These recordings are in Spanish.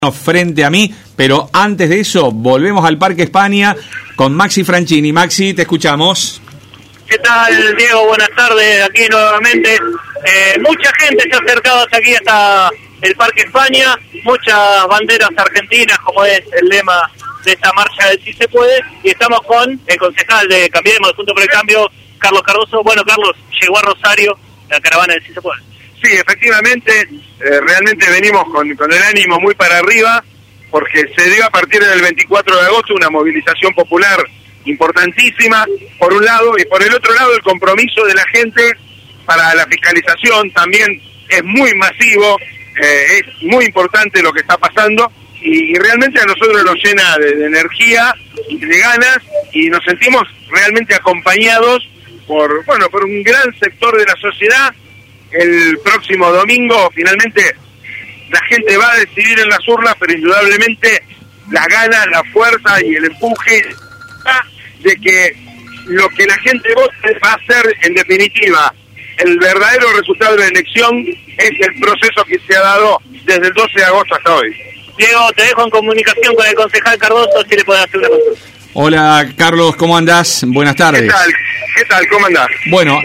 frente a mí, pero antes de eso volvemos al Parque España con Maxi Franchini. Maxi, te escuchamos. ¿Qué tal, Diego? Buenas tardes, aquí nuevamente. Mucha gente se ha acercado hasta aquí, hasta el Parque España, muchas banderas argentinas, como es el lema de esta marcha del Sí se puede, y estamos con el concejal de Cambiemos, Juntos por el Cambio, Carlos Cardoso. Bueno, Carlos, llegó a Rosario la caravana del Sí se puede. Sí, efectivamente, realmente venimos con el ánimo muy para arriba, porque se dio a partir del 24 de agosto una movilización popular importantísima, por un lado, y por el otro lado el compromiso de la gente para la fiscalización también es muy masivo, es muy importante lo que está pasando, y realmente a nosotros nos llena de energía y de ganas, y nos sentimos realmente acompañados por un gran sector de la sociedad. El próximo domingo finalmente la gente va a decidir en las urnas, pero indudablemente las ganas, la fuerza y el empuje de que lo que la gente vote va a ser, en definitiva, el verdadero resultado de la elección es el proceso que se ha dado desde el 12 de agosto hasta hoy. Diego, te dejo en comunicación con el concejal Cardoso, si le puedes hacer una consulta. Hola, Carlos, ¿cómo andás? Buenas tardes. ¿Qué tal? ¿Cómo andás? Bueno,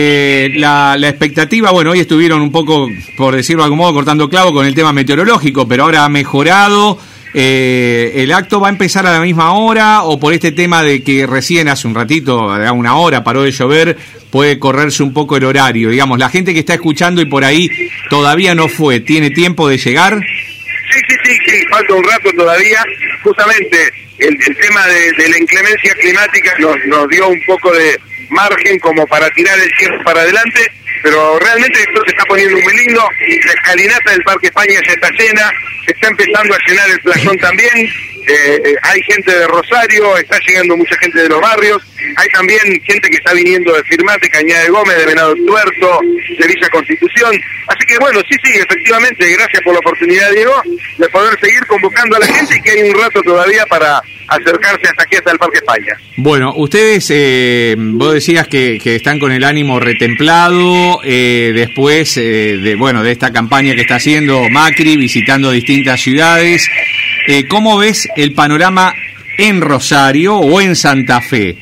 la expectativa, hoy estuvieron un poco, por decirlo de algún modo, cortando clavo con el tema meteorológico, pero ahora ha mejorado. ¿El acto va a empezar a la misma hora o por este tema de que recién hace un ratito, a una hora, paró de llover, puede correrse un poco el horario? Digamos, la gente que está escuchando y por ahí todavía no fue, ¿tiene tiempo de llegar? Sí, falta un rato todavía. Justamente el tema de la inclemencia climática nos dio un poco de margen como para tirar el tiempo para adelante, pero realmente esto se está poniendo muy lindo. La escalinata del Parque España ya está llena, se está empezando a llenar el playón también. Hay gente de Rosario, está llegando mucha gente de los barrios, hay también gente que está viniendo de Firmat, de Cañada de Gómez, de Venado Tuerto, de Villa Constitución. Así que sí, efectivamente, gracias por la oportunidad, Diego, de poder seguir convocando a la gente y que hay un rato todavía para acercarse hasta aquí, hasta el Parque España. Bueno, ustedes, vos decías que están con el ánimo retemplado, después de esta campaña que está haciendo Macri, visitando distintas ciudades. ¿Cómo ves el panorama en Rosario o en Santa Fe?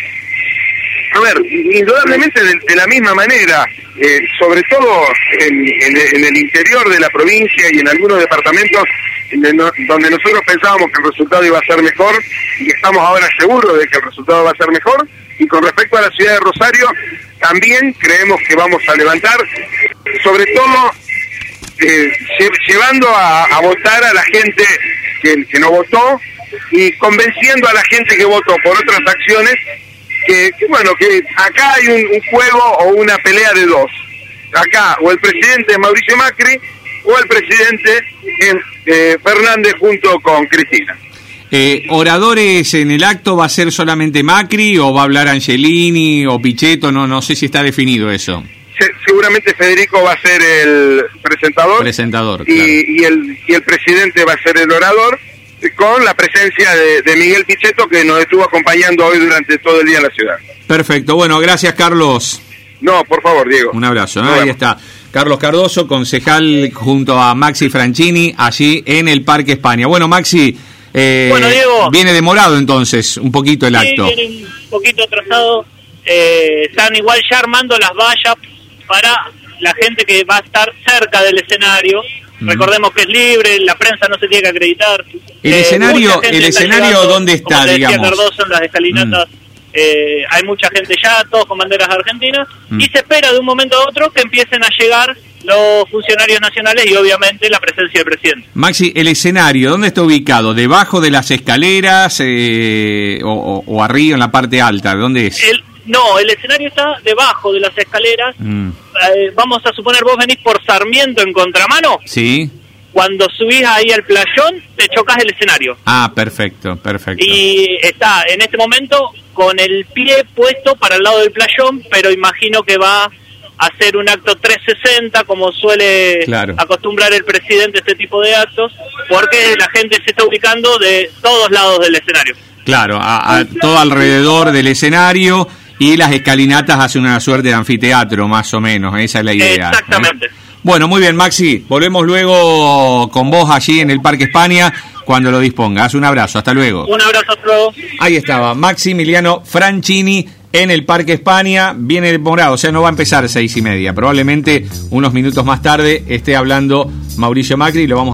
A ver, indudablemente de la misma manera, sobre todo en el interior de la provincia y en algunos departamentos donde nosotros pensábamos que el resultado iba a ser mejor, y estamos ahora seguros de que el resultado va a ser mejor. Y con respecto a la ciudad de Rosario, también creemos que vamos a levantar, sobre todo llevando a votar a la gente que no votó y convenciendo a la gente que votó por otras acciones, que acá hay un juego o una pelea de dos. Acá o el presidente Mauricio Macri o el presidente Fernández junto con Cristina. ¿Oradores en el acto va a ser solamente Macri o va a hablar Angelini o Pichetto? No sé si está definido eso. Seguramente Federico va a ser el presentador, claro. y el presidente va a ser el orador, con la presencia de Miguel Pichetto, que nos estuvo acompañando hoy durante todo el día en la ciudad. Perfecto, gracias, Carlos. No, por favor, Diego. Un abrazo, ¿no? Ahí está Carlos Cardoso, concejal junto a Maxi Franchini, allí en el Parque España. Bueno, Maxi, Diego, viene demorado entonces un poquito el acto. Sí, viene un poquito atrasado. Están igual ya armando las vallas para la gente que va a estar cerca del escenario. Recordemos que es libre, la prensa no se tiene que acreditar. El escenario ¿dónde está, como te decía digamos? Cardoso, en las escalinatas hay mucha gente ya, todos con banderas argentinas, y se espera de un momento a otro que empiecen a llegar los funcionarios nacionales y obviamente la presencia del presidente. Maxi, el escenario, ¿dónde está ubicado? ¿Debajo de las escaleras o arriba en la parte alta? ¿Dónde es? El escenario está debajo de las escaleras. Vamos a suponer, vos venís por Sarmiento en contramano. Sí. Cuando subís ahí al playón, te chocas el escenario. Ah, perfecto. Y está en este momento con el pie puesto para el lado del playón, pero imagino que va a hacer un acto 360, como suele acostumbrar el presidente este tipo de actos, porque la gente se está ubicando de todos lados del escenario. Claro, todo alrededor del escenario. Y las escalinatas hacen una suerte de anfiteatro, más o menos, esa es la idea. Exactamente. Bueno, muy bien, Maxi. Volvemos luego con vos allí en el Parque España cuando lo dispongas. Un abrazo, hasta luego. Un abrazo, hasta luego. Ahí estaba, Maximiliano Franchini en el Parque España. Viene demorado, o sea, no va a empezar 6:30. Probablemente unos minutos más tarde esté hablando Mauricio Macri y lo vamos